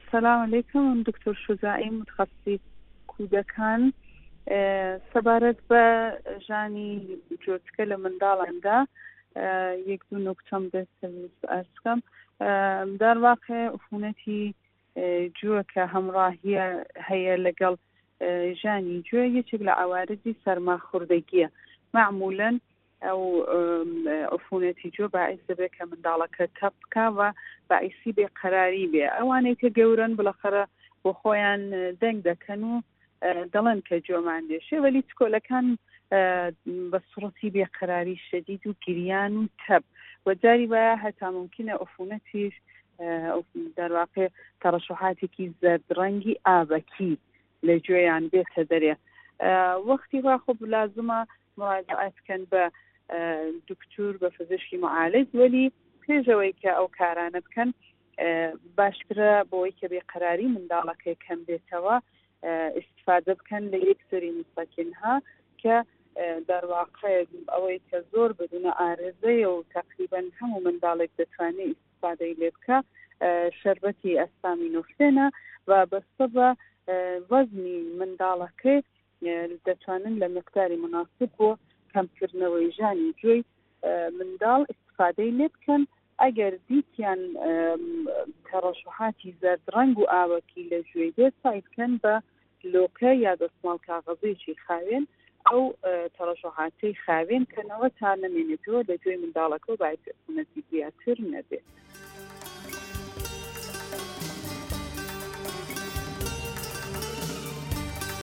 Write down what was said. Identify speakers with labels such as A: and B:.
A: السلام عليكم. من دكتور شجاعي متخصص کودەکان سەبارەت بە ژانی جۆچکە لە منداڵاندا یەک دوو نوکتەم دەست ئەرز بکەم. دەرواقع عفونەتی جووە کە هەمڕاهیە هەیە لەگەڵ ژانی جوێ یەکێک لە عەوارضی سەرماخوردەگیە. معمولاً ئەو عفونەتی جوێ باعث دەبێت کە منداڵەکە تەپ بکە و باعثی بێقەراری بێ. ئەوانەی کە گەورن بڵەخەرە بۆ خۆیان دەنگ دەکەن و دەڵێن کە جۆمان دێشێ، وەلی چکۆلەکان بە سوڕەتی بێقەراری شەدید و گریان و تەب و جاری وایە هەتا ممکنە عفونەتیش دەرواقع تەڕەشوحاتێکی زەردڕەنگی ئابەکی لە گوێیان بێتە دەرێ. وەختی وا خۆ لازمە مراجعات بکەن بە دکتور بە پزیشکی معالج، وەلی پێشەوەی کە ئەو کارانە بکەن باشترە بۆی کە بێقەراری منداڵەکەی کەم بێتەوە استفادە بکەن لە یەک سەری مسەکینها کە دەرواقع ئەوەی کە زۆر بدونە ئارێزەیە و تقریبا هەموو منداڵێک دەتوانێت استفادەی لێ بکە شەربەتی ئەستامینۆفێنە و بەستە بە وەزنی منداڵەکەی دەتوانن لە مقداری مناسب بۆ کەمکردنەوەی ژانی جوێی منداڵ استفادەی لێ بکەن. ئەگەر دیتیان تەڕەشوحاتی زەردڕەنگ و ئاوەکی لە گوێی دێت سعی بکەن بە لۆکە یا دەستماڵ کاغەزێکی خاوێن ئەو تەڕەشوحاتەی خاوێن کەنەوە تا نەمێنێتەوە لە گوێی منداڵەکە و باعث عفونەتی زیاتر نەبێت.